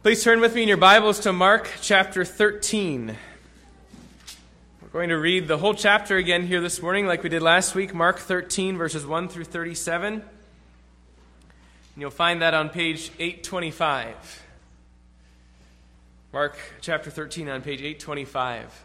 Please turn with me in your Bibles to Mark chapter 13. We're going to read the whole chapter again here this morning like we did last week, Mark 13, verses 1 through 37. And you'll find that on page 825. Mark chapter 13 on page 825.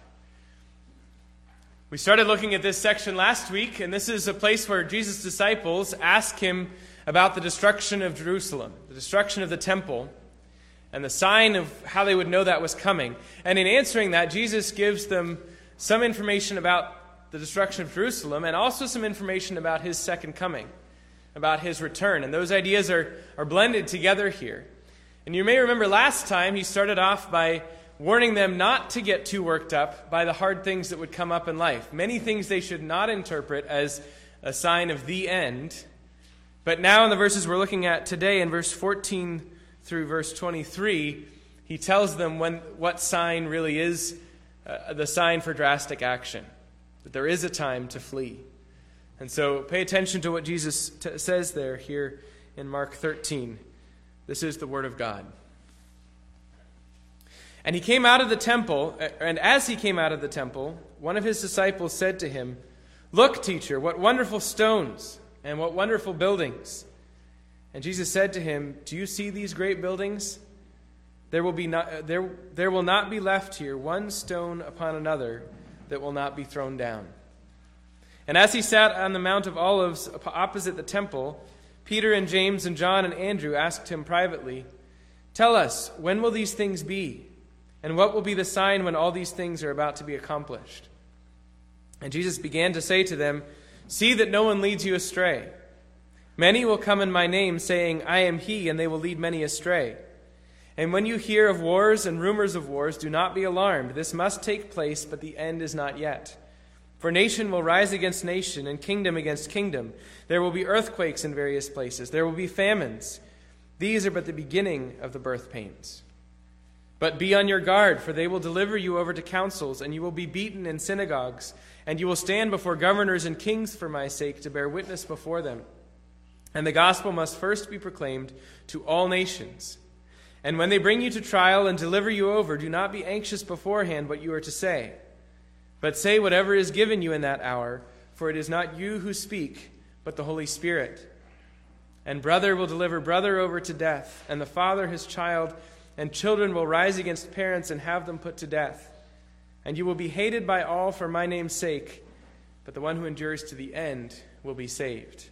We started looking at this section last week, and this is a place where Jesus' disciples ask him about the destruction of Jerusalem, the destruction of the temple, and the sign of how they would know that was coming. And in answering that, Jesus gives them some information about the destruction of Jerusalem and also some information about his second coming, about his return. And those ideas are blended together here. And you may remember last time he started off by warning them not to get too worked up by the hard things that would come up in life. Many things they should not interpret as a sign of the end. But now in the verses we're looking at today, in verse 14 through verse 23, he tells them what sign really is the sign for drastic action, that there is a time to flee. And so pay attention to what Jesus says there here in Mark 13. This is the word of God. And he came out of the temple, and as he came out of the temple, one of his disciples said to him, "Look, teacher, what wonderful stones and what wonderful buildings." And Jesus said to him, "Do you see these great buildings? There will not be left here one stone upon another that will not be thrown down." And as he sat on the Mount of Olives opposite the temple, Peter and James and John and Andrew asked him privately, "Tell us, when will these things be? And what will be the sign when all these things are about to be accomplished?" And Jesus began to say to them, "See that no one leads you astray. Many will come in my name, saying, 'I am he,' and they will lead many astray. And when you hear of wars and rumors of wars, do not be alarmed. This must take place, but the end is not yet. For nation will rise against nation, and kingdom against kingdom. There will be earthquakes in various places. There will be famines. These are but the beginning of the birth pains. But be on your guard, for they will deliver you over to councils, and you will be beaten in synagogues, and you will stand before governors and kings for my sake to bear witness before them. And the gospel must first be proclaimed to all nations. And when they bring you to trial and deliver you over, do not be anxious beforehand what you are to say. But say whatever is given you in that hour, for it is not you who speak, but the Holy Spirit. And brother will deliver brother over to death, and the father his child, and children will rise against parents and have them put to death. And you will be hated by all for my name's sake, but the one who endures to the end will be saved.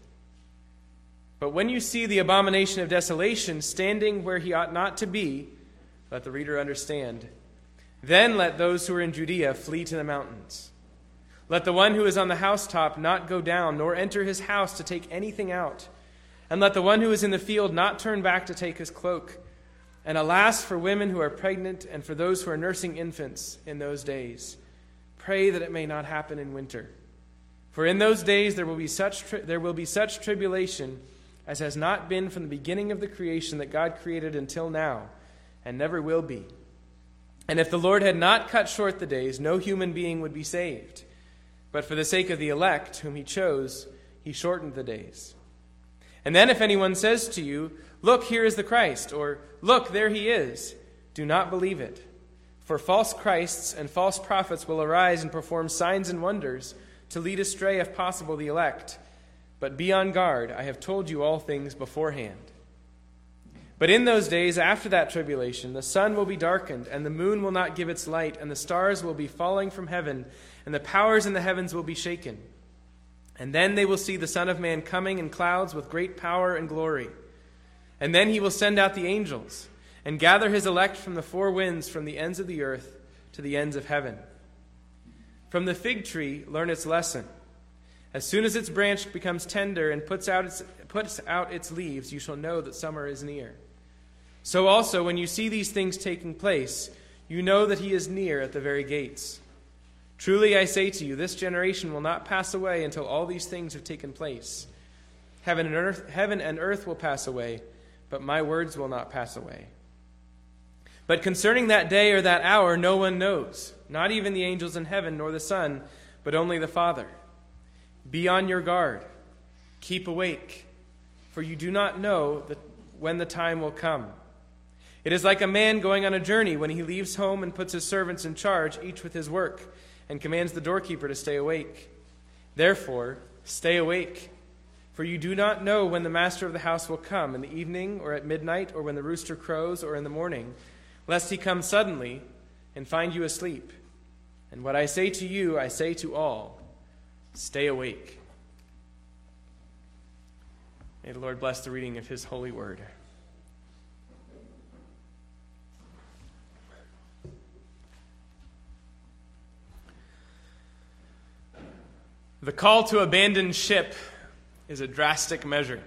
But when you see the abomination of desolation standing where he ought not to be," let the reader understand, "then let those who are in Judea flee to the mountains. Let the one who is on the housetop not go down, nor enter his house to take anything out. And let the one who is in the field not turn back to take his cloak. And alas for women who are pregnant and for those who are nursing infants in those days. Pray that it may not happen in winter. For in those days there will be such tribulation as has not been from the beginning of the creation that God created until now, and never will be. And if the Lord had not cut short the days, no human being would be saved. But for the sake of the elect, whom he chose, he shortened the days. And then if anyone says to you, 'Look, here is the Christ,' or 'Look, there he is,' do not believe it. For false Christs and false prophets will arise and perform signs and wonders to lead astray, if possible, the elect. But be on guard, I have told you all things beforehand. But in those days after that tribulation, the sun will be darkened, and the moon will not give its light, and the stars will be falling from heaven, and the powers in the heavens will be shaken. And then they will see the Son of Man coming in clouds with great power and glory. And then he will send out the angels, and gather his elect from the four winds, from the ends of the earth to the ends of heaven. From the fig tree learn its lesson. As soon as its branch becomes tender and puts out its leaves, you shall know that summer is near. So also, when you see these things taking place, you know that he is near at the very gates. Truly I say to you, this generation will not pass away until all these things have taken place. Heaven and earth will pass away, but my words will not pass away. But concerning that day or that hour, no one knows, not even the angels in heaven nor the Son, but only the Father. Be on your guard. Keep awake, for you do not know when the time will come. It is like a man going on a journey when he leaves home and puts his servants in charge, each with his work, and commands the doorkeeper to stay awake. Therefore, stay awake, for you do not know when the master of the house will come, in the evening or at midnight or when the rooster crows or in the morning, lest he come suddenly and find you asleep. And what I say to you, I say to all, stay awake. May the Lord bless the reading of his holy word. The call to abandon ship is a drastic measure.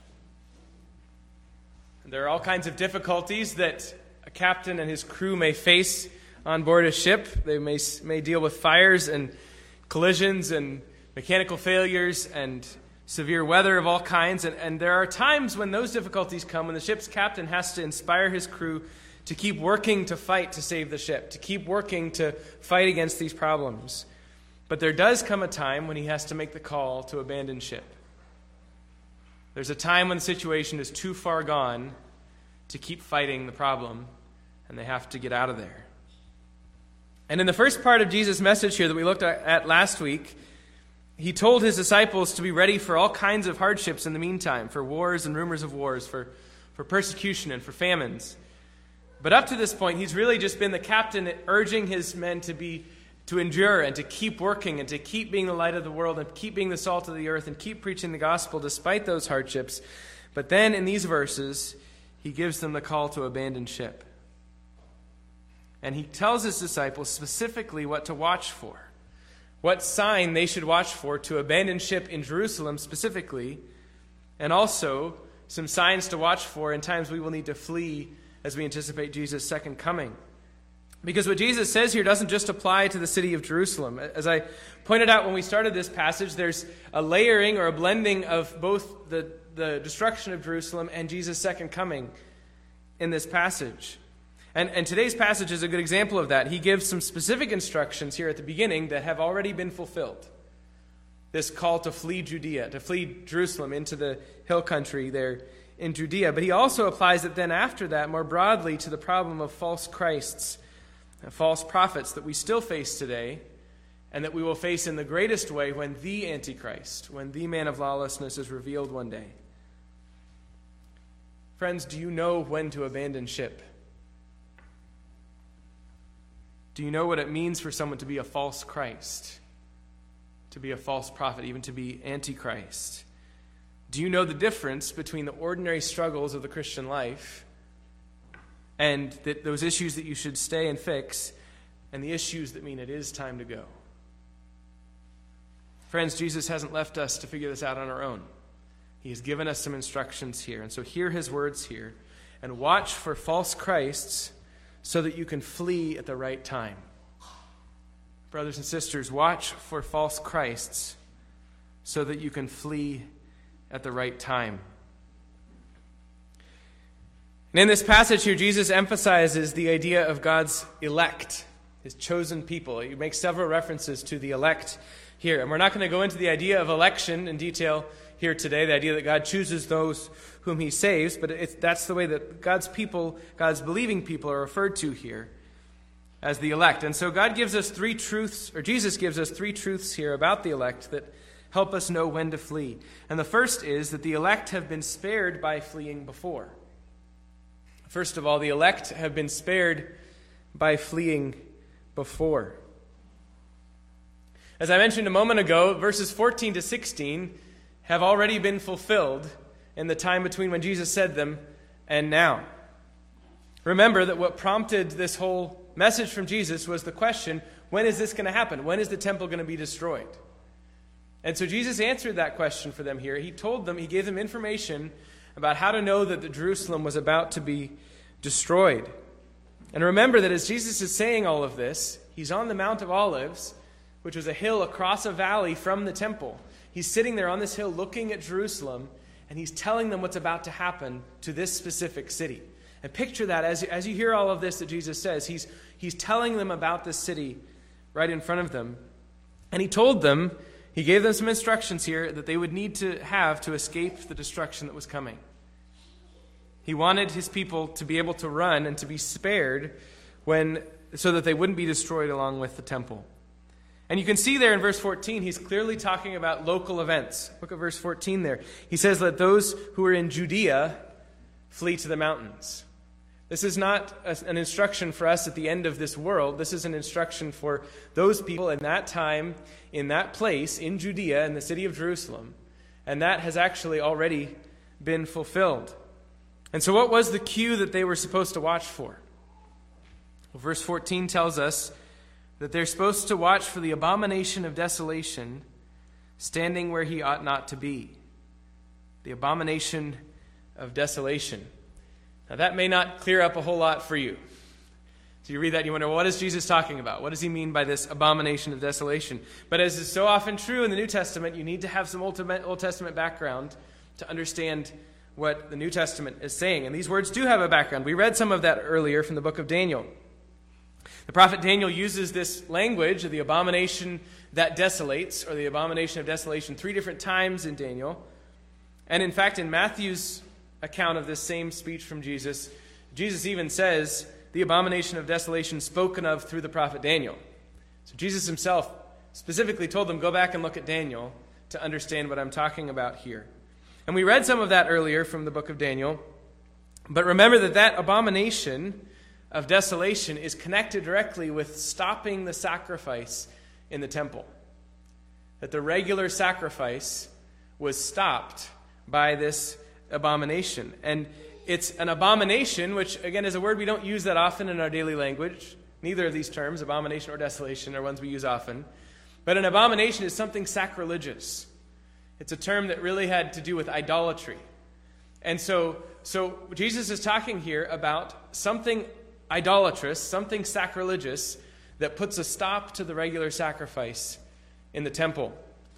There are all kinds of difficulties that a captain and his crew may face on board a ship. They may deal with fires and collisions and mechanical failures and severe weather of all kinds. And there are times when those difficulties come when the ship's captain has to inspire his crew to keep working to fight to save the ship, to keep working to fight against these problems. But there does come a time when he has to make the call to abandon ship. There's a time when the situation is too far gone to keep fighting the problem, and they have to get out of there. And in the first part of Jesus' message here that we looked at last week, he told his disciples to be ready for all kinds of hardships in the meantime, for wars and rumors of wars, for persecution and for famines. But up to this point, he's really just been the captain urging his men to endure and to keep working and to keep being the light of the world and keep being the salt of the earth and keep preaching the gospel despite those hardships. But then in these verses, he gives them the call to abandon ship. And he tells his disciples specifically what to watch for, what sign they should watch for to abandon ship in Jerusalem specifically, and also some signs to watch for in times we will need to flee as we anticipate Jesus' second coming. Because what Jesus says here doesn't just apply to the city of Jerusalem. As I pointed out when we started this passage, there's a layering or a blending of both the destruction of Jerusalem and Jesus' second coming in this passage. And today's passage is a good example of that. He gives some specific instructions here at the beginning that have already been fulfilled. This call to flee Judea, to flee Jerusalem into the hill country there in Judea. But he also applies it then after that more broadly to the problem of false Christs, false prophets that we still face today, and that we will face in the greatest way when the Antichrist, when the man of lawlessness is revealed one day. Friends, do you know when to abandon ship? Do you know what it means for someone to be a false Christ, to be a false prophet, even to be Antichrist? Do you know the difference between the ordinary struggles of the Christian life and those issues that you should stay and fix, and the issues that mean it is time to go? Friends, Jesus hasn't left us to figure this out on our own. He has given us some instructions here. And so hear his words here, and watch for false Christs so that you can flee at the right time. Brothers and sisters, watch for false Christs so that you can flee at the right time. And in this passage here, Jesus emphasizes the idea of God's elect, his chosen people. He makes several references to the elect here. And we're not going to go into the idea of election in detail here today, the idea that God chooses those whom he saves, but that's the way that God's people, God's believing people, are referred to here as the elect. And so God gives us three truths, or Jesus gives us three truths here about the elect that help us know when to flee. And the first is that the elect have been spared by fleeing before. First of all, the elect have been spared by fleeing before. As I mentioned a moment ago, verses 14 to 16 have already been fulfilled in the time between when Jesus said them and now. Remember that what prompted this whole message from Jesus was the question, when is this going to happen? When is the temple going to be destroyed? And so Jesus answered that question for them here. He told them, he gave them information about how to know that the Jerusalem was about to be destroyed. And remember that as Jesus is saying all of this, he's on the Mount of Olives, which was a hill across a valley from the temple. He's sitting there on this hill looking at Jerusalem, and he's telling them what's about to happen to this specific city. And picture that as you hear all of this that Jesus says, he's telling them about this city right in front of them. And he told them, he gave them some instructions here that they would need to have to escape the destruction that was coming. He wanted his people to be able to run and to be spared so that they wouldn't be destroyed along with the temple. And you can see there in verse 14, he's clearly talking about local events. Look at verse 14 there. He says, "Let those who are in Judea flee to the mountains." This is not an instruction for us at the end of this world. This is an instruction for those people in that time, in that place, in Judea, in the city of Jerusalem. And that has actually already been fulfilled. And so what was the cue that they were supposed to watch for? Well, verse 14 tells us that they're supposed to watch for the abomination of desolation standing where he ought not to be. The abomination of desolation. Now that may not clear up a whole lot for you. So you read that and you wonder, well, what is Jesus talking about? What does he mean by this abomination of desolation? But as is so often true in the New Testament, you need to have some Old Testament background to understand what the New Testament is saying. And these words do have a background. We read some of that earlier from the book of Daniel. The prophet Daniel uses this language of the abomination that desolates, or the abomination of desolation, 3 different times in Daniel. And in fact, in Matthew's account of this same speech from Jesus, Jesus even says the abomination of desolation spoken of through the prophet Daniel. So Jesus himself specifically told them, go back and look at Daniel to understand what I'm talking about here. And we read some of that earlier from the book of Daniel. But remember that abomination of desolation is connected directly with stopping the sacrifice in the temple. That the regular sacrifice was stopped by this abomination. And it's an abomination, which again is a word we don't use that often in our daily language. Neither of these terms, abomination or desolation, are ones we use often. But an abomination is something sacrilegious. It's a term that really had to do with idolatry. And so Jesus is talking here about something idolatrous, something sacrilegious that puts a stop to the regular sacrifice in the temple.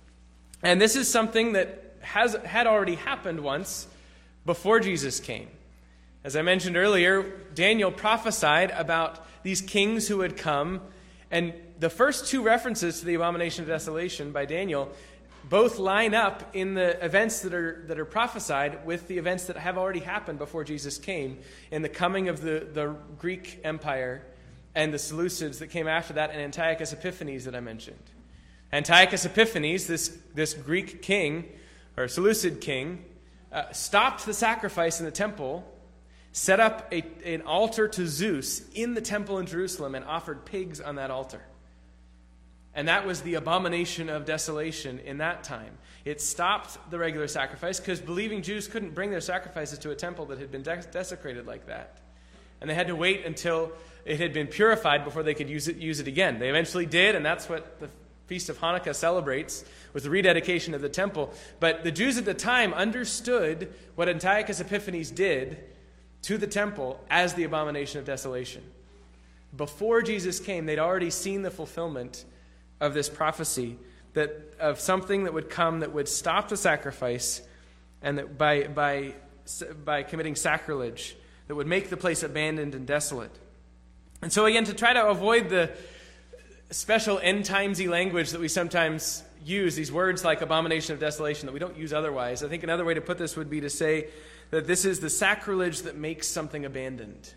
And this is something that had already happened once before Jesus came. As I mentioned earlier, Daniel prophesied about these kings who would come, and the first 2 references to the abomination of desolation by Daniel both line up in the events that are prophesied with the events that have already happened before Jesus came, in the coming of the Greek Empire and the Seleucids that came after that, and Antiochus Epiphanes that I mentioned. Antiochus Epiphanes, this Greek king, or Seleucid king, stopped the sacrifice in the temple, set up an altar to Zeus in the temple in Jerusalem, and offered pigs on that altar. And that was the abomination of desolation in that time. It stopped the regular sacrifice because believing Jews couldn't bring their sacrifices to a temple that had been desecrated like that. And they had to wait until it had been purified before they could use it again. They eventually did, and that's what the Feast of Hanukkah celebrates, was the rededication of the temple. But the Jews at the time understood what Antiochus Epiphanes did to the temple as the abomination of desolation. Before Jesus came, they'd already seen the fulfillment of this prophecy, that of something that would come that would stop the sacrifice, and that by committing sacrilege, that would make the place abandoned and desolate. And so again, to try to avoid the special end-timesy language that we sometimes use, these words like abomination of desolation that we don't use otherwise, I think another way to put this would be to say that this is the sacrilege that makes something abandoned,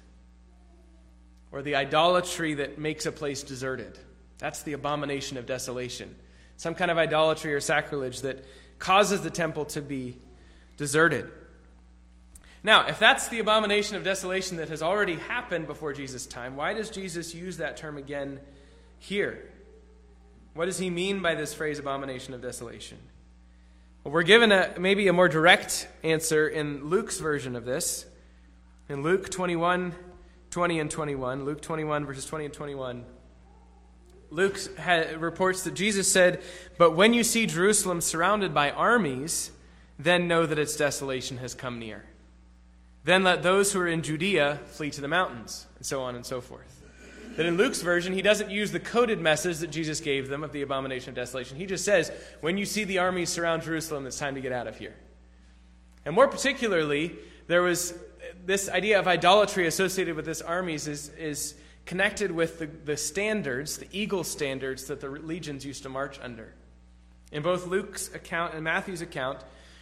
or the idolatry that makes a place deserted. That's the abomination of desolation. Some kind of idolatry or sacrilege that causes the temple to be deserted. Now, if that's the abomination of desolation that has already happened before Jesus' time, why does Jesus use that term again here? What does he mean by this phrase, abomination of desolation? Well, we're given maybe a more direct answer in Luke's version of this. In Luke 21, 20 and 21, Luke 21, verses 20 and 21, Luke reports that Jesus said, "But when you see Jerusalem surrounded by armies, then know that its desolation has come near. Then let those who are in Judea flee to the mountains," and so on and so forth. That in Luke's version, he doesn't use the coded message that Jesus gave them of the abomination of desolation. He just says, when you see the armies surround Jerusalem, it's time to get out of here. And more particularly, there was this idea of idolatry associated with this armies is connected with the standards, the eagle standards that the legions used to march under. In both Luke's account and Matthew's account,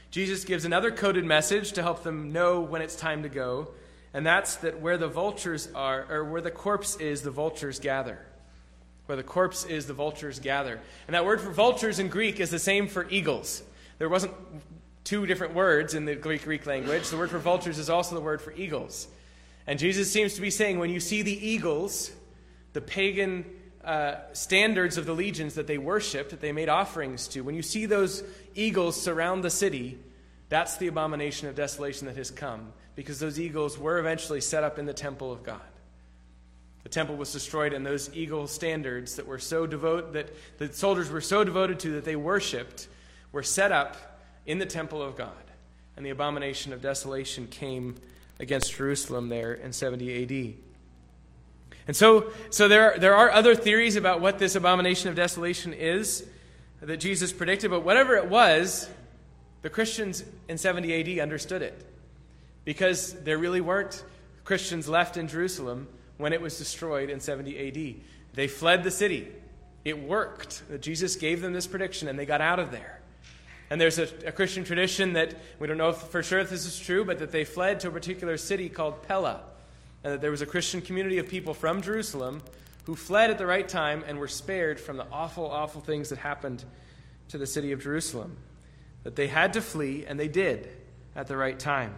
Jesus gives another coded message to help them know when it's time to go, and that's that where the vultures are, or where the corpse is, the vultures gather. Where the corpse is, the vultures gather. And that word for vultures in Greek is the same for eagles. There wasn't two different words in the Greek language. The word for vultures is also the word for eagles. And Jesus seems to be saying, when you see the eagles, the pagan standards of the legions that they worshipped, that they made offerings to, when you see those eagles surround the city, that's the abomination of desolation that has come, because those eagles were eventually set up in the temple of God. The temple was destroyed, and those eagle standards that were so devoted, that the soldiers were so devoted to, that they worshipped, were set up in the temple of God. And the abomination of desolation came against Jerusalem there in 70 AD. And so there are other theories about what this abomination of desolation is that Jesus predicted, but whatever it was, the Christians in 70 AD understood it, because there really weren't Christians left in Jerusalem when it was destroyed in 70 AD. They fled the city. It worked. Jesus gave them this prediction, and they got out of there. And there's a Christian tradition that, we don't know for sure if this is true, but that they fled to a particular city called Pella. And that there was a Christian community of people from Jerusalem who fled at the right time and were spared from the awful, awful things that happened to the city of Jerusalem. That they had to flee, and they did at the right time.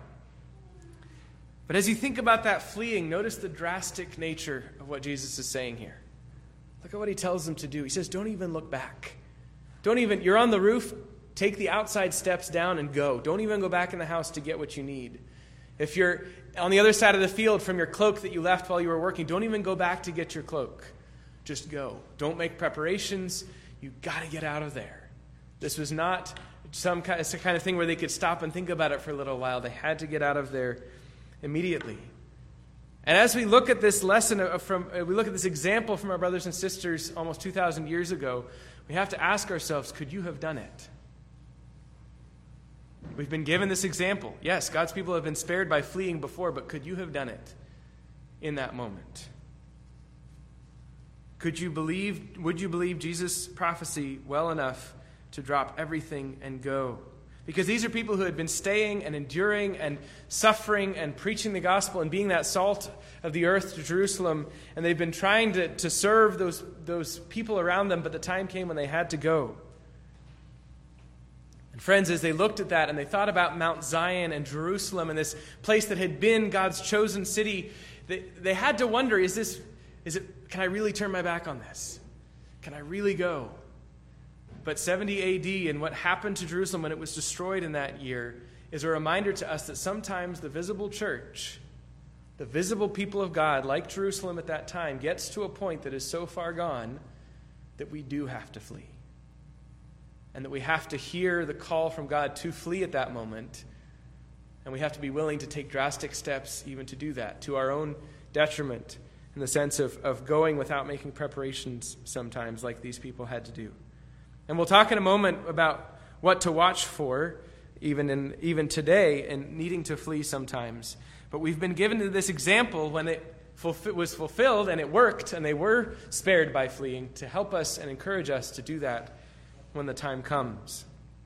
But as you think about that fleeing, notice the drastic nature of what Jesus is saying here. Look at what he tells them to do. He says, don't even look back. You're on the roof, take the outside steps down and go. Don't even go back in the house to get what you need. If you're on the other side of the field from your cloak that you left while you were working, don't even go back to get your cloak. Just go. Don't make preparations. You've got to get out of there. This was not some kind of thing where they could stop and think about it for a little while. They had to get out of there immediately. And as we look at this lesson we look at this example from our brothers and sisters almost 2,000 years ago, we have to ask ourselves, could you have done it? We've been given this example. Yes, God's people have been spared by fleeing before, but could you have done it in that moment? Would you believe Jesus' prophecy well enough to drop everything and go? Because these are people who had been staying and enduring and suffering and preaching the gospel and being that salt of the earth to Jerusalem, and they've been trying to serve those people around them, but the time came when they had to go. And friends, as they looked at that and they thought about Mount Zion and Jerusalem and this place that had been God's chosen city, they had to wonder, can I really turn my back on this? Can I really go? But 70 AD and what happened to Jerusalem when it was destroyed in that year is a reminder to us that sometimes the visible church, the visible people of God, like Jerusalem at that time, gets to a point that is so far gone that we do have to flee. And that we have to hear the call from God to flee at that moment. And we have to be willing to take drastic steps even to do that, to our own detriment, in the sense of going without making preparations sometimes, like these people had to do. And we'll talk in a moment about what to watch for, even today, and needing to flee sometimes. But we've been given this example when it was fulfilled and it worked, and they were spared by fleeing, to help us and encourage us to do that when the time comes.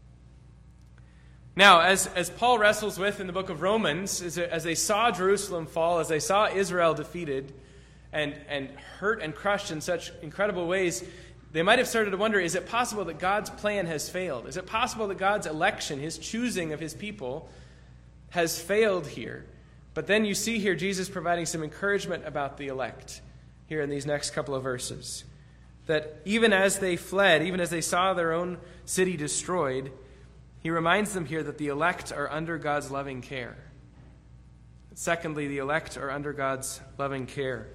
Now, as Paul wrestles with in the book of Romans, as they saw Jerusalem fall, as they saw Israel defeated and hurt and crushed in such incredible ways, they might have started to wonder, is it possible that God's plan has failed? Is it possible that God's election, his choosing of his people, has failed here? But then you see here Jesus providing some encouragement about the elect here in these next couple of verses. That even as they fled, even as they saw their own city destroyed, he reminds them here that the elect are under God's loving care. Secondly, the elect are under God's loving care.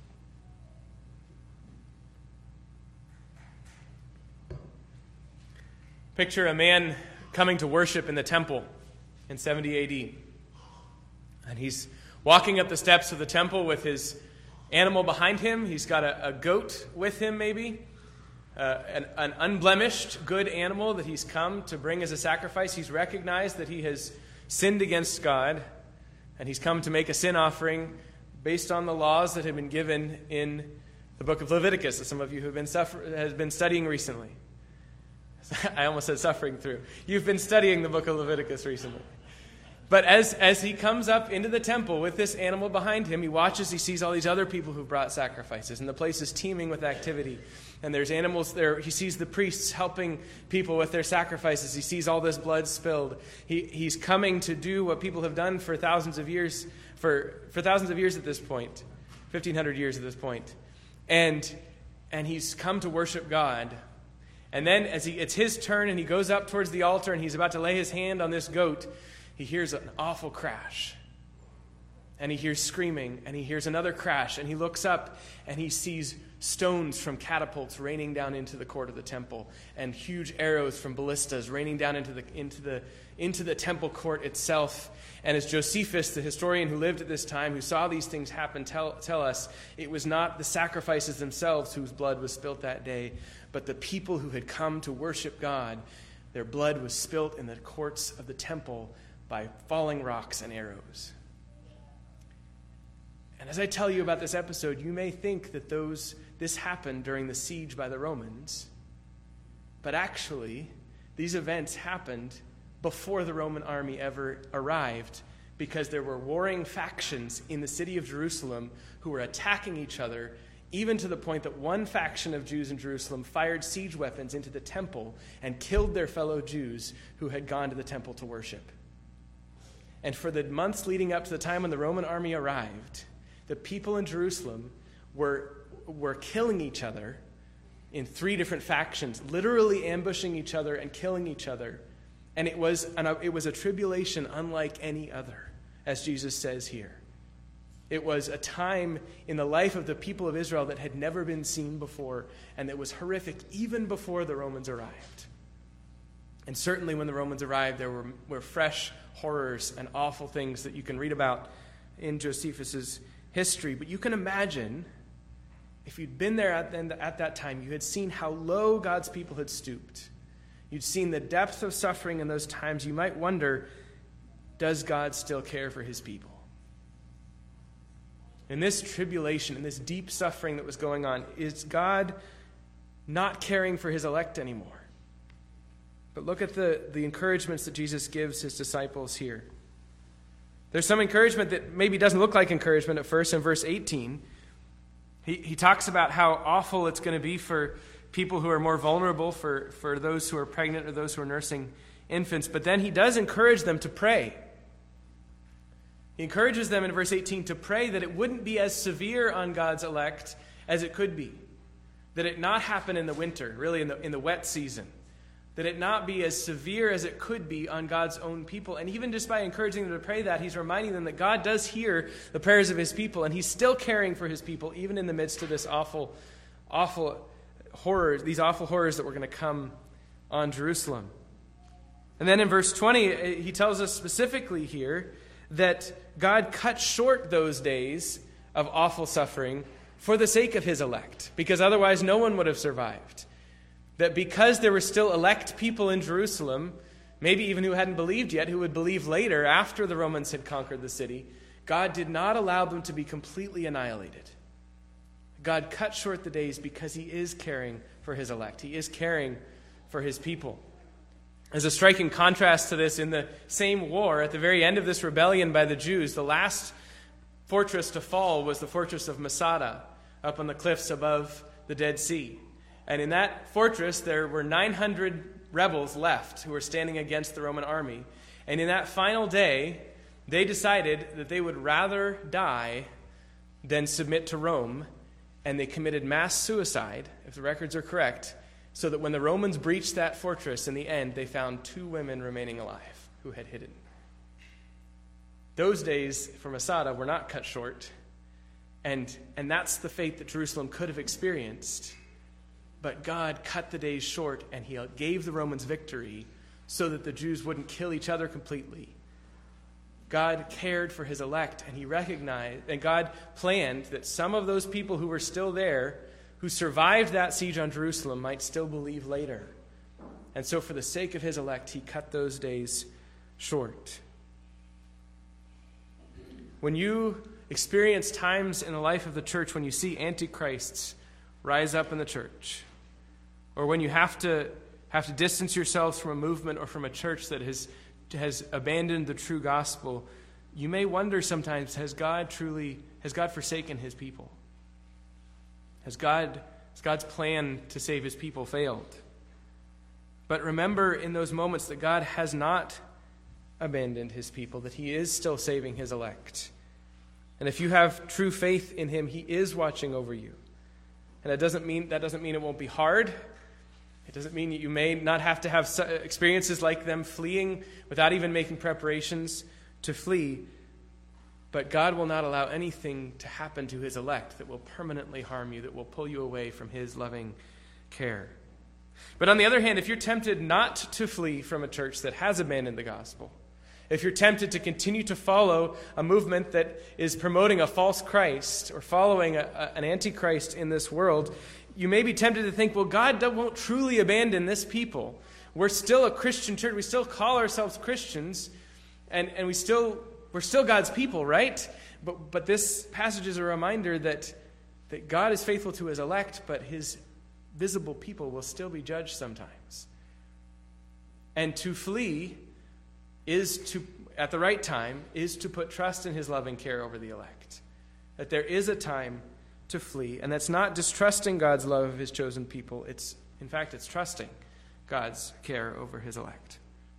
Picture a man coming to worship in the temple in 70 AD. And he's walking up the steps of the temple with his animal behind him. He's got a goat with him, maybe. An unblemished, good animal that he's come to bring as a sacrifice. He's recognized that he has sinned against God. And he's come to make a sin offering based on the laws that have been given in the book of Leviticus that some of you have been studying recently. I almost said suffering through. You've been studying the book of Leviticus recently. But as he comes up into the temple with this animal behind him, he sees all these other people who've brought sacrifices, and the place is teeming with activity. And there's animals there. He sees the priests helping people with their sacrifices. He sees all this blood spilled. He's coming to do what people have done for thousands of years, for thousands of years at this point, 1,500 years at this point. And he's come to worship God. And then it's his turn, and he goes up towards the altar, and he's about to lay his hand on this goat. He hears an awful crash, and he hears screaming, and he hears another crash, and he looks up, and he sees stones from catapults raining down into the court of the temple, and huge arrows from ballistas raining down into the temple court itself. And as Josephus, the historian who lived at this time, who saw these things happen, tell us, it was not the sacrifices themselves whose blood was spilt that day, but the people who had come to worship God. Their blood was spilt in the courts of the temple by falling rocks and arrows. And as I tell you about this episode, you may think that this happened during the siege by the Romans, but actually, these events happened before the Roman army ever arrived, because there were warring factions in the city of Jerusalem who were attacking each other, even to the point that one faction of Jews in Jerusalem fired siege weapons into the temple and killed their fellow Jews who had gone to the temple to worship. And for the months leading up to the time when the Roman army arrived, the people in Jerusalem were killing each other in 3 different factions, literally ambushing each other and killing each other. And it was a tribulation unlike any other, as Jesus says here. It was a time in the life of the people of Israel that had never been seen before, and that was horrific even before the Romans arrived. And certainly when the Romans arrived, there were fresh horrors and awful things that you can read about in Josephus's history. But you can imagine, if you'd been there at that time, you had seen how low God's people had stooped. You'd seen the depth of suffering in those times. You might wonder, does God still care for his people? In this tribulation, in this deep suffering that was going on, is God not caring for his elect anymore? But look at the encouragements that Jesus gives his disciples here. There's some encouragement that maybe doesn't look like encouragement at first. In verse 18, he talks about how awful it's going to be for people who are more vulnerable, for those who are pregnant or those who are nursing infants. But then he does encourage them to pray. He encourages them in verse 18 to pray that it wouldn't be as severe on God's elect as it could be. That it not happen in the winter, really in the wet season. That it not be as severe as it could be on God's own people. And even just by encouraging them to pray that, he's reminding them that God does hear the prayers of his people, and he's still caring for his people, even in the midst of this awful horrors, these awful horrors that were going to come on Jerusalem. And then in verse 20, he tells us specifically here that God cut short those days of awful suffering for the sake of his elect, because otherwise no one would have survived. That because there were still elect people in Jerusalem, maybe even who hadn't believed yet, who would believe later after the Romans had conquered the city, God did not allow them to be completely annihilated. God cut short the days because he is caring for his elect. He is caring for his people. There's a striking contrast to this in the same war. At the very end of this rebellion by the Jews, the last fortress to fall was the fortress of Masada, up on the cliffs above the Dead Sea. And in that fortress, there were 900 rebels left who were standing against the Roman army. And in that final day, they decided that they would rather die than submit to Rome. And they committed mass suicide, if the records are correct, so that when the Romans breached that fortress in the end, they found 2 women remaining alive who had hidden. Those days for Masada were not cut short. And that's the fate that Jerusalem could have experienced. But God cut the days short, and he gave the Romans victory so that the Jews wouldn't kill each other completely. God cared for his elect, and he recognized, and God planned that some of those people who were still there, who survived that siege on Jerusalem, might still believe later. And so for the sake of his elect, he cut those days short. When you experience times in the life of the church when you see antichrists rise up in the church, or when you have to have to distance yourselves from a movement or from a church that has abandoned the true gospel, you may wonder sometimes, has God forsaken his people? Has God's plan to save his people failed? But remember in those moments that God has not abandoned his people, that he is still saving his elect. And if you have true faith in him, he is watching over you. And that doesn't mean it won't be hard. It doesn't mean that you may not have to have experiences like them, fleeing without even making preparations to flee. But God will not allow anything to happen to his elect that will permanently harm you, that will pull you away from his loving care. But on the other hand, if you're tempted not to flee from a church that has abandoned the gospel, if you're tempted to continue to follow a movement that is promoting a false Christ or following an antichrist in this world, you may be tempted to think, well, God won't truly abandon this people. We're still a Christian church. We still call ourselves Christians, and we're still God's people, right? But this passage is a reminder that God is faithful to his elect, but his visible people will still be judged sometimes. And to flee at the right time, is to put trust in his loving care over the elect. That there is a time to flee, and that's not distrusting God's love of his chosen people. It's trusting God's care over his elect.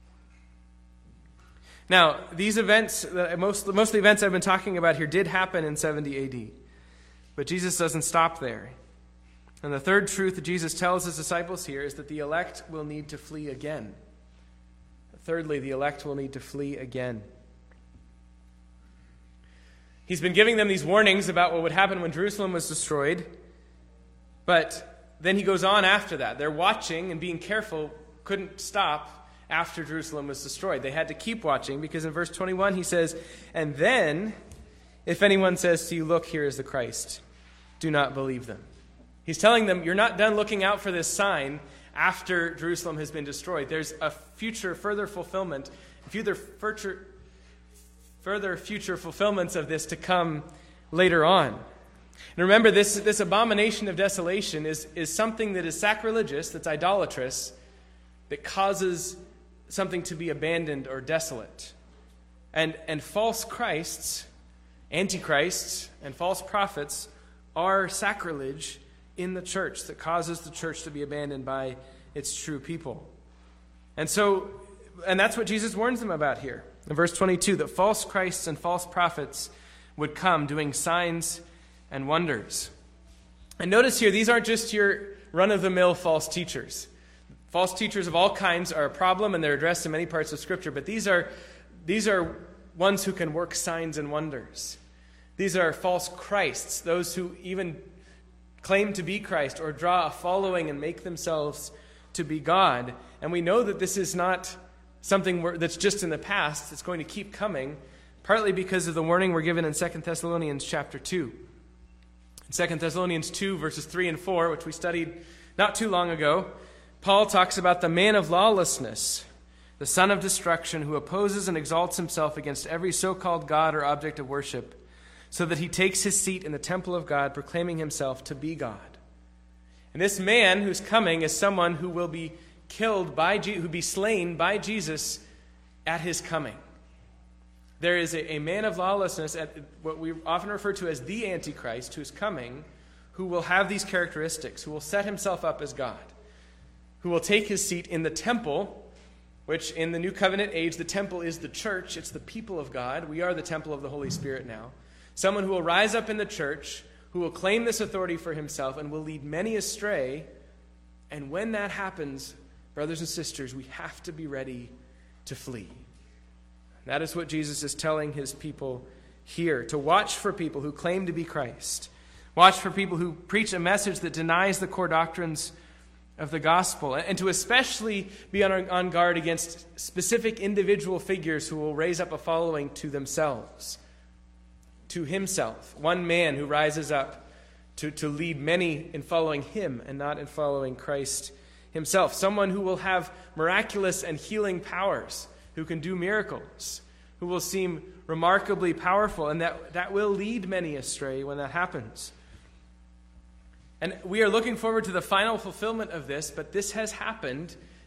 Now, these events, most of the events I've been talking about here did happen in 70 AD. But Jesus doesn't stop there. And the third truth that Jesus tells his disciples here is that the elect will need to flee again. Thirdly, the elect will need to flee again. He's been giving them these warnings about what would happen when Jerusalem was destroyed. But then he goes on after that. They're watching and being careful couldn't stop after Jerusalem was destroyed. They had to keep watching because in verse 21 he says, "And then, if anyone says to you, 'Look, here is the Christ,' do not believe them." He's telling them, you're not done looking out for this sign after Jerusalem has been destroyed. There's a further fulfillment, further future fulfillments of this to come later on. And remember, this abomination of desolation is something that is sacrilegious, that's idolatrous, that causes something to be abandoned or desolate. And false Christs, antichrists, and false prophets are sacrilege in the church that causes the church to be abandoned by its true people. And that's what Jesus warns them about here. In verse 22, that false Christs and false prophets would come doing signs and wonders. And notice here, these aren't just your run-of-the-mill false teachers. False teachers of all kinds are a problem, and they're addressed in many parts of Scripture, but these are ones who can work signs and wonders. These are false Christs, those who even claim to be Christ or draw a following and make themselves to be God. And we know that this is not something that's just in the past. It's going to keep coming, partly because of the warning we're given in 2 Thessalonians chapter 2. In 2 Thessalonians 2, verses 3 and 4, which we studied not too long ago, Paul talks about the man of lawlessness, the son of destruction, who opposes and exalts himself against every so-called God or object of worship, so that he takes his seat in the temple of God, proclaiming himself to be God. And this man who's coming is someone who will be who be slain by Jesus at his coming. There is a man of lawlessness, at what we often refer to as the Antichrist, who's coming, who will have these characteristics, who will set himself up as God, who will take his seat in the temple, which in the New Covenant age, the temple is the church. It's the people of God. We are the temple of the Holy Spirit now. Someone who will rise up in the church, who will claim this authority for himself and will lead many astray. And when that happens, brothers and sisters, we have to be ready to flee. That is what Jesus is telling his people here, to watch for people who claim to be Christ. Watch for people who preach a message that denies the core doctrines of the gospel, and to especially be on guard against specific individual figures who will raise up a following to themselves, to himself. One man who rises up to lead many in following him and not in following Christ himself. Someone who will have miraculous and healing powers, who can do miracles, who will seem remarkably powerful, and that will lead many astray when that happens. And we are looking forward to the final fulfillment of this, but this has happened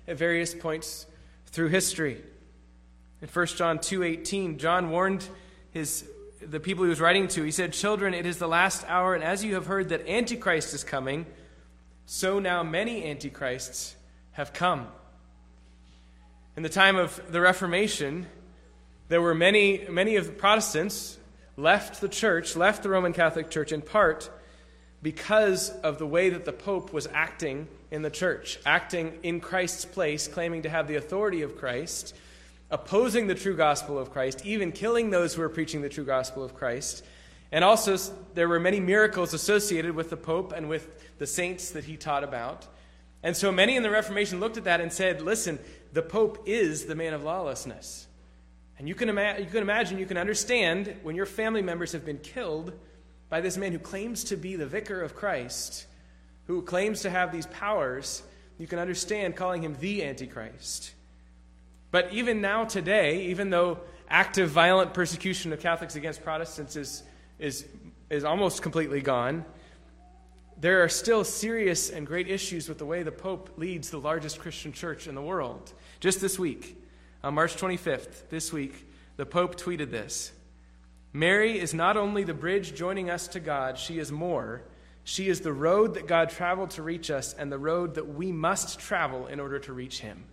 at various points through history. In 1 John 2:18, John warned the people he was writing to. He said, "Children, it is the last hour, and as you have heard that Antichrist is coming, so now many Antichrists have come." In the time of the Reformation, there were many of the Protestants left the church, left the Roman Catholic Church in part because of the way that the Pope was acting in the church, acting in Christ's place, claiming to have the authority of Christ, opposing the true gospel of Christ, even killing those who were preaching the true gospel of Christ. And also, there were many miracles associated with the Pope and with the saints that he taught about. And so many in the Reformation looked at that and said, listen, the Pope is the man of lawlessness. And you can imagine, you can understand when your family members have been killed by this man who claims to be the vicar of Christ, who claims to have these powers, you can understand calling him the Antichrist. But even now today, even though active violent persecution of Catholics against Protestants is almost completely gone, there are still serious and great issues with the way the Pope leads the largest Christian church in the world. Just this week, on March 25th, this week, the Pope tweeted this: "Mary is not only the bridge joining us to God, she is more. She is the road that God traveled to reach us and the road that we must travel in order to reach him."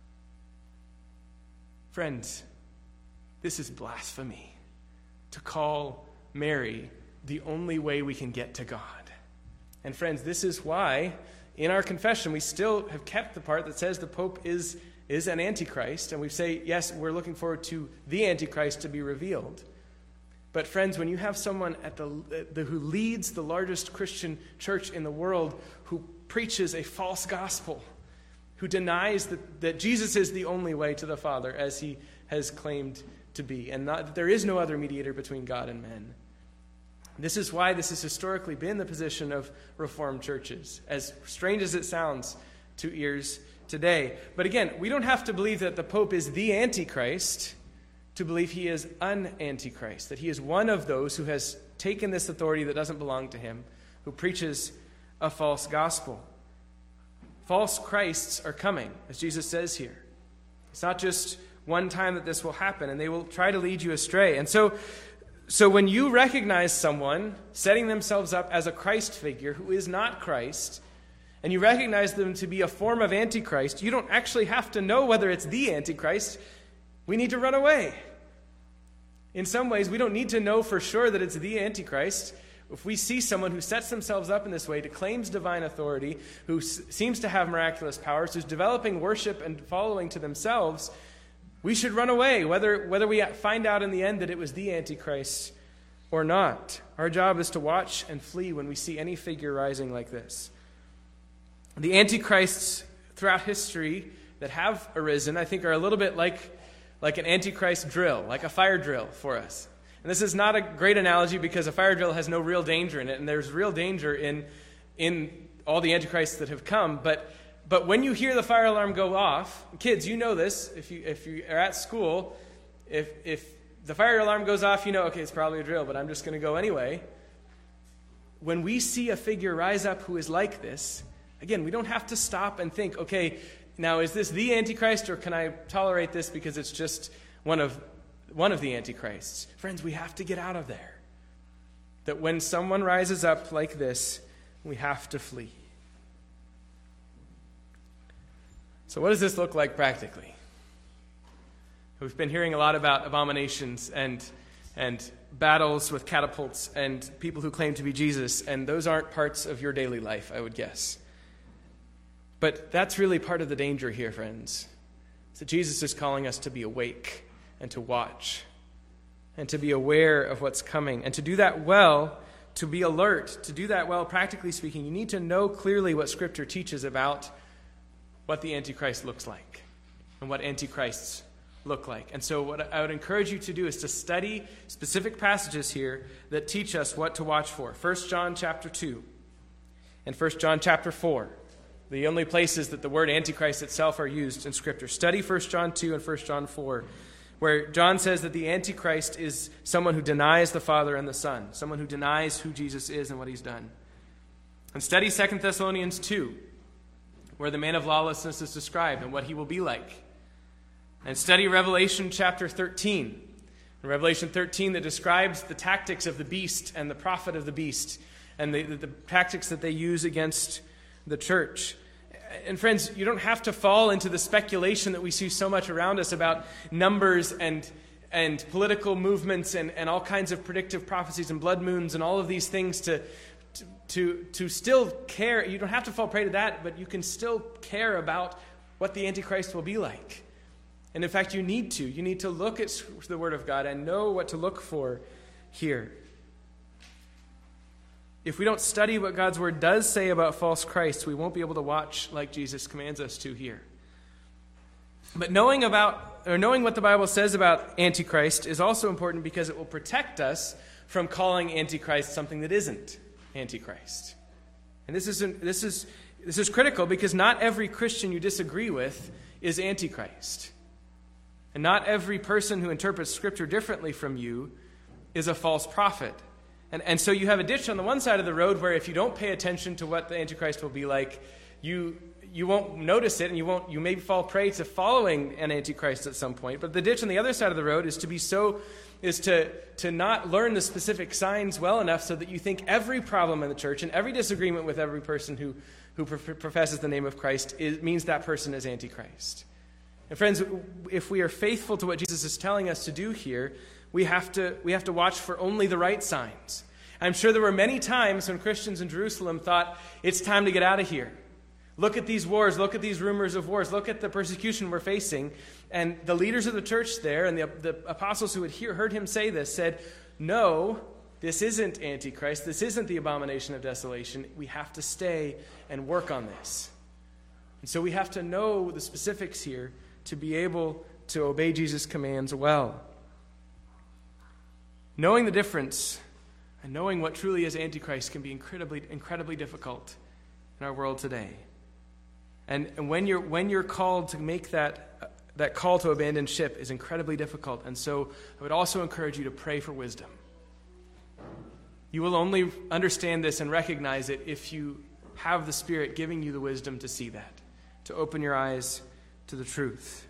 Friends, this is blasphemy to call Mary the only way we can get to God. And friends, this is why in our confession we still have kept the part that says the Pope is an Antichrist, and we say, yes, we're looking forward to the Antichrist to be revealed. But friends, when you have someone who leads the largest Christian church in the world, who preaches a false gospel, who denies that Jesus is the only way to the Father, as he has claimed to be, and that there is no other mediator between God and men. This is why this has historically been the position of Reformed churches, as strange as it sounds to ears today. But again, we don't have to believe that the Pope is the Antichrist to believe he is an Antichrist, that he is one of those who has taken this authority that doesn't belong to him, who preaches a false gospel. False Christs are coming, as Jesus says here. It's not just one time that this will happen, and they will try to lead you astray. And so when you recognize someone setting themselves up as a Christ figure who is not Christ, and you recognize them to be a form of Antichrist, you don't actually have to know whether it's the Antichrist. We need to run away. In some ways, we don't need to know for sure that it's the Antichrist. If we see someone who sets themselves up in this way, claims divine authority, who seems to have miraculous powers, who's developing worship and following to themselves, we should run away, whether we find out in the end that it was the Antichrist or not. Our job is to watch and flee when we see any figure rising like this. The Antichrists throughout history that have arisen, I think, are a little bit like an Antichrist drill, like a fire drill for us. And this is not a great analogy because a fire drill has no real danger in it, and there's real danger in all the Antichrists that have come. But when you hear the fire alarm go off, kids, you know this. If you are at school, if the fire alarm goes off, you know, okay, it's probably a drill, but I'm just going to go anyway. When we see a figure rise up who is like this, again, we don't have to stop and think, okay, now is this the Antichrist, or can I tolerate this because it's just one of the Antichrists? Friends, we have to get out of there. That when someone rises up like this, we have to flee. So what does this look like practically? We've been hearing a lot about abominations and battles with catapults and people who claim to be Jesus, and those aren't parts of your daily life, I would guess. But that's really part of the danger here, friends. So Jesus is calling us to be awake and to watch and to be aware of what's coming. And to do that well, to be alert, to do that well, practically speaking, you need to know clearly what Scripture teaches about what the Antichrist looks like and what Antichrists look like. And so what I would encourage you to do is to study specific passages here that teach us what to watch for. 1 John chapter 2 and 1 John chapter 4. The only places that the word Antichrist itself are used in Scripture. Study 1 John 2 and 1 John 4, where John says that the Antichrist is someone who denies the Father and the Son, someone who denies who Jesus is and what he's done. And study 2 Thessalonians 2, where the man of lawlessness is described and what he will be like. And study Revelation chapter 13. In Revelation 13 that describes the tactics of the beast and the prophet of the beast and the tactics that they use against the church. And friends, you don't have to fall into the speculation that we see so much around us about numbers and political movements and all kinds of predictive prophecies and blood moons and all of these things to still care. You don't have to fall prey to that, but you can still care about what the Antichrist will be like. And in fact, you need to. You need to look at the Word of God and know what to look for here. If we don't study what God's Word does say about false Christs, we won't be able to watch like Jesus commands us to here. But knowing what the Bible says about Antichrist is also important because it will protect us from calling Antichrist something that isn't Antichrist. And this is critical because not every Christian you disagree with is Antichrist. And not every person who interprets Scripture differently from you is a false prophet. And so you have a ditch on the one side of the road where if you don't pay attention to what the Antichrist will be like, you won't notice it, and you may fall prey to following an Antichrist at some point. But the ditch on the other side of the road is to not learn the specific signs well enough so that you think every problem in the church and every disagreement with every person who professes the name of Christ means that person is Antichrist. And friends, if we are faithful to what Jesus is telling us to do here, we have to watch for only the right signs. I'm sure there were many times when Christians in Jerusalem thought, it's time to get out of here. Look at these wars, look at these rumors of wars, look at the persecution we're facing. And the leaders of the church there and the apostles who had heard him say this said, no, this isn't Antichrist, this isn't the abomination of desolation. We have to stay and work on this. And so we have to know the specifics here to be able to obey Jesus' commands well. Knowing the difference and knowing what truly is Antichrist can be incredibly difficult in our world today. And when you're called to make that call to abandon ship is incredibly difficult. And so I would also encourage you to pray for wisdom. You will only understand this and recognize it if you have the Spirit giving you the wisdom to see that, to open your eyes to the truth.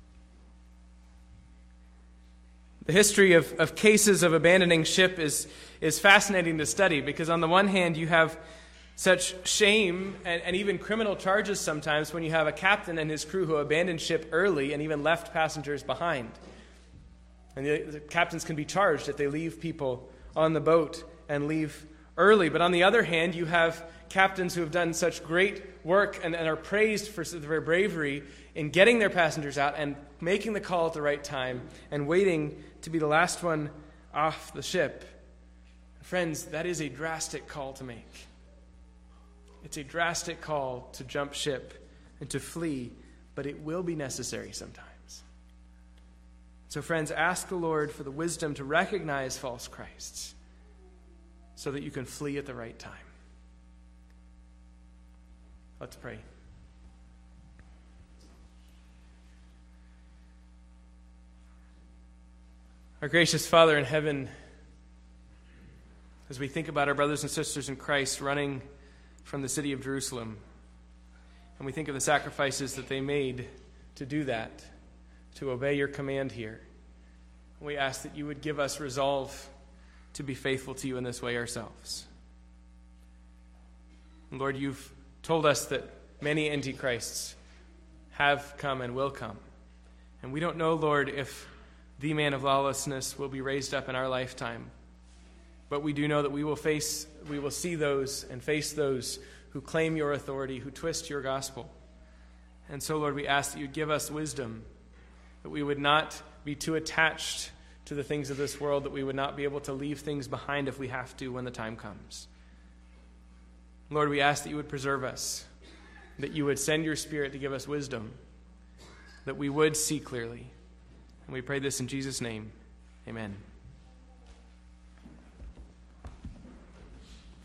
The history of cases of abandoning ship is fascinating to study because on the one hand you have such shame and even criminal charges sometimes when you have a captain and his crew who abandoned ship early and even left passengers behind. And the captains can be charged if they leave people on the boat and leave early. But on the other hand, you have captains who have done such great work and are praised for their bravery in getting their passengers out and making the call at the right time and waiting to be the last one off the ship. Friends, that is a drastic call to make. It's a drastic call to jump ship and to flee, but it will be necessary sometimes. So friends, ask the Lord for the wisdom to recognize false Christs so that you can flee at the right time. Let's pray. Our gracious Father in heaven, as we think about our brothers and sisters in Christ running from the city of Jerusalem, and we think of the sacrifices that they made to do that, to obey your command here, we ask that you would give us resolve to be faithful to you in this way ourselves. And Lord, you've told us that many antichrists have come and will come. And we don't know, Lord, if the man of lawlessness will be raised up in our lifetime. But we do know that we will see those and face those who claim your authority, who twist your gospel. And so, Lord, we ask that you give us wisdom, that we would not be too attached to the things of this world, that we would not be able to leave things behind if we have to when the time comes. Lord, we ask that you would preserve us, that you would send your Spirit to give us wisdom, that we would see clearly. And we pray this in Jesus' name. Amen.